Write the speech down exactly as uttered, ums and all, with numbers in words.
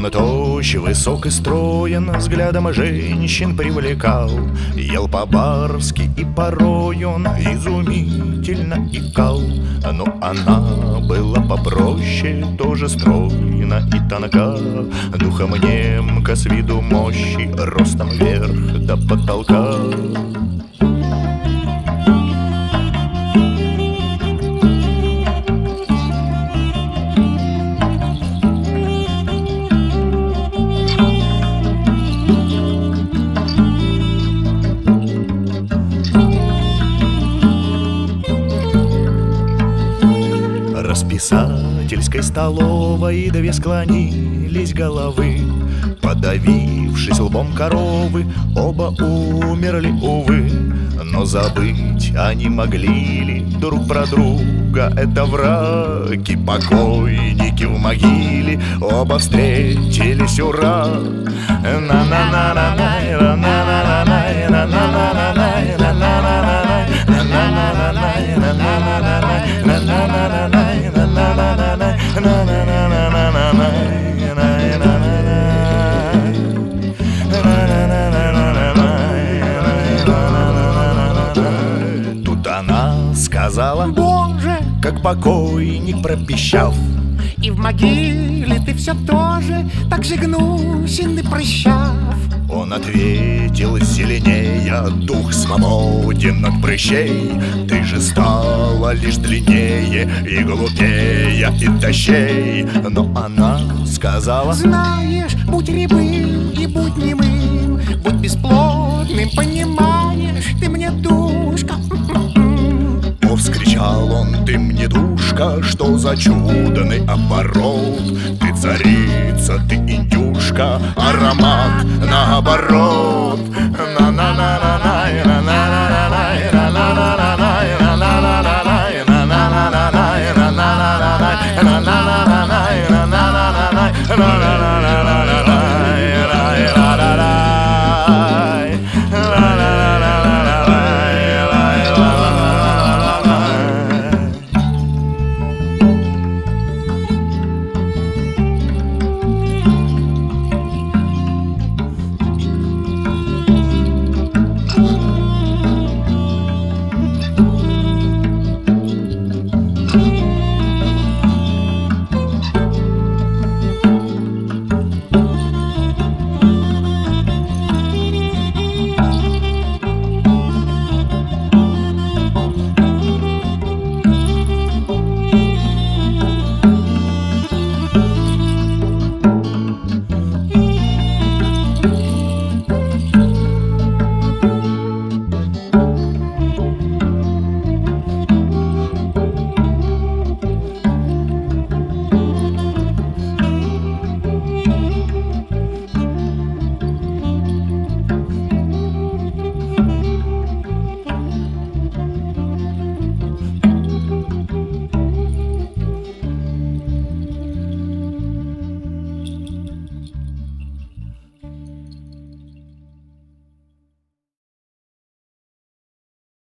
Он тощ, высок и строен, взглядом женщин привлекал. Ел по-барски и порой он изумительно икал. Но она была попроще, тоже стройна и тонка, духом немка, с виду мощи, ростом вверх до потолка. Расписательской столовой две склонились головы, подавившись лбом коровы, оба умерли, увы. Но забыть они могли ли друг про друга? Это враги, покойники в могиле, оба встретились, ура! Тут она сказала: Боже, как покойник пропищав: и в могиле ты все тоже так же гнусен и прыщав. Он ответил зеленея: дух свободен от прыщей, ты же стала лишь длиннее и глупее и тощей. Но она сказала: знаешь, будь рябым и будь немым, будь бесплодным, понимаешь, ты мне душка. О, вскричал он: ты мне душка, что за чудный оборот! Ты царица, ты индюшка, аромат наоборот. На-на-на-на-на-на-на-на.